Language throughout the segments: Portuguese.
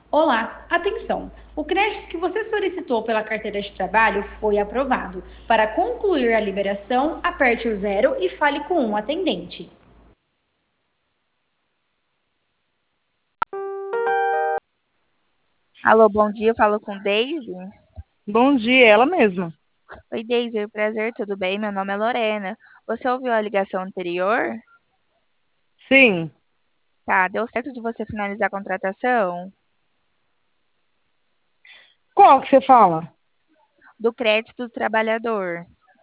Olá, atenção! O crédito que você solicitou pela carteira de trabalho foi aprovado. Para concluir a liberação, aperte o zero e fale com um atendente. Alô, bom dia, eu falo com Daisy. Bom dia, ela mesma. Oi, Daisy, prazer, tudo bem? Meu nome é Lorena. Você ouviu a ligação anterior? Sim. Tá, deu certo de você finalizar a contratação? Qual que você fala? Do crédito do trabalhador.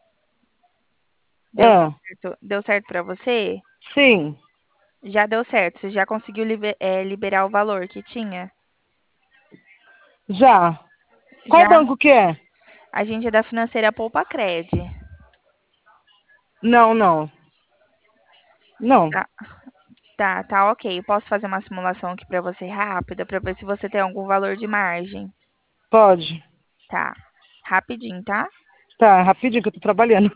Deu Ah, certo? Deu certo para você? sim, Já deu certo, você já conseguiu liberar o valor que tinha? já. Qual Já? banco que é? A gente é da financeira Poupa Cred. Não, não. Não, Tá, tá, ok. Eu posso fazer uma simulação aqui para você rápida, para ver se você tem algum valor de margem. pode. Tá, rapidinho, tá? Tá, rapidinho que eu tô trabalhando.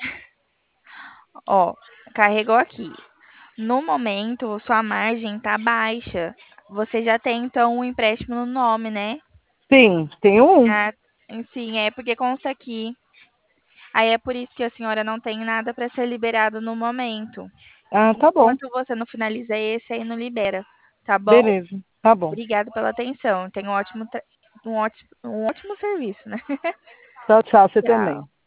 Ó, carregou aqui. No momento, sua margem tá baixa. Você já tem, então, um empréstimo no nome, né? Sim, tem um. Ah, sim, é porque consta aqui. Aí é por isso que a senhora não tem nada para ser liberado no momento. Ah, tá bom. Enquanto você não finaliza esse, aí não libera. Tá bom? Beleza, tá bom. Obrigada pela atenção. Tenha um ótimo serviço, né? Tchau, tchau, você também. Tchau.